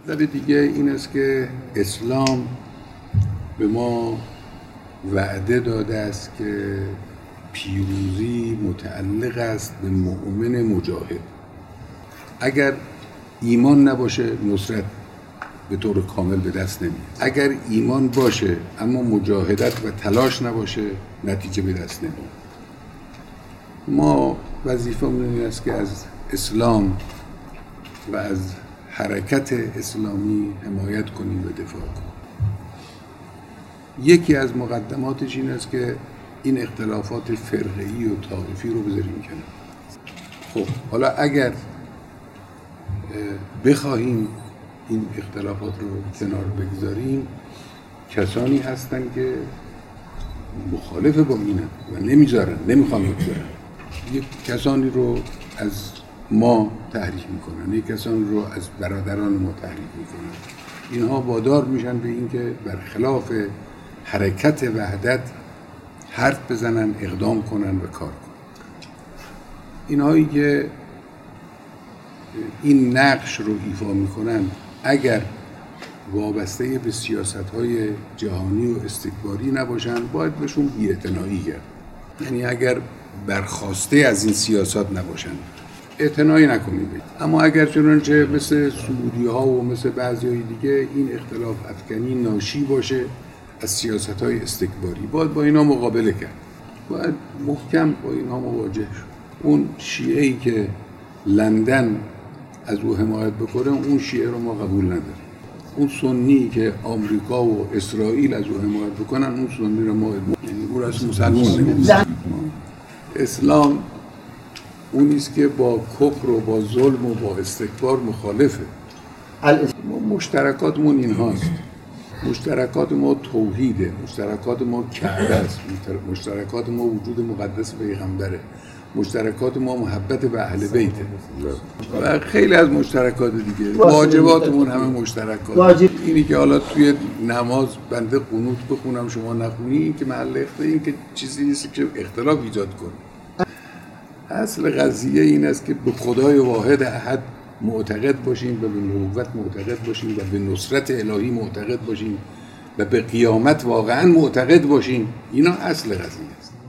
مطلب دیگه این است که اسلام به ما وعده داده است که پیروزی متعلق است به مؤمن مجاهد. اگر ایمان نباشه نصرت به طور کامل به دست نمیاد. اگر ایمان باشه اما مجاهدت و تلاش نباشه نتیجه به دست نمیاد. ما وظیفه‌مون این است که از اسلام و از حرکت اسلامی حمایت کنیم و دفاع کنیم. یکی از مقدماتش این است که این اختلافات فرقه‌ای و طائفی رو بذاریم کنار. خب حالا اگر بخواهیم این اختلافات رو کنار بگذاریم، کسانی هستن که مخالف با اینن و نمیذارن، نمیخوان بگذارن. یک کسانی رو از ما تحریک میکنن، یک کسانی رو از برادران ما تحریک میکنن. اینها وادار میشن به این که برخلاف حرکت وحدت حرف بزنن، اقدام کنن و کار کنن. اینهایی که این نقش رو ایفا میکنن اگر وابسته به سیاست‌های جهانی و استکباری نباشن باید بهشون بی‌اعتنایی کرد. یعنی اگر برخواسته از این سیاست نباشن اعتنایی نکنید. اما اگر چنانچه مثل سعودی‌ها و مثل بعضی‌های دیگه این اختلاف افکنی ناشی باشه از سیاست‌های استکباری، باید با اینا مقابله کرد. باید محکم با اینا مواجه شد. اون شیعه‌ای که لندن از او حمایت بکنه اون شیعه رو ما قبول نداریم. اون سنی که آمریکا و اسرائیل از او حمایت بکنن اون سنی رو ما یعنی اون از مسلمان نمی‌دونیم. اسلام اونیست که با کفر و با ظلم و با استکبار مخالفه. مشترکاتمون این هاست. مشترکات ما توحیده، مشترکات ما کعبه است، مشترکات ما وجود مقدس پیغمبره، مشترکات ما محبت به اهل بیته و خیلی از مشترکات دیگه. واجباتمون همه مشترکات. اینی که حالا توی نماز بنده قنوت بخونم شما نخونی این که محل اختلاف، این که چیزی نیست که اختلاف ایجاد کنه. اصل قضیه این است که به خدای واحد احد معتقد باشیم و به نبوت معتقد باشیم و به نصرت الهی معتقد باشیم و به قیامت واقعا معتقد باشیم. اینا اصل قضیه است.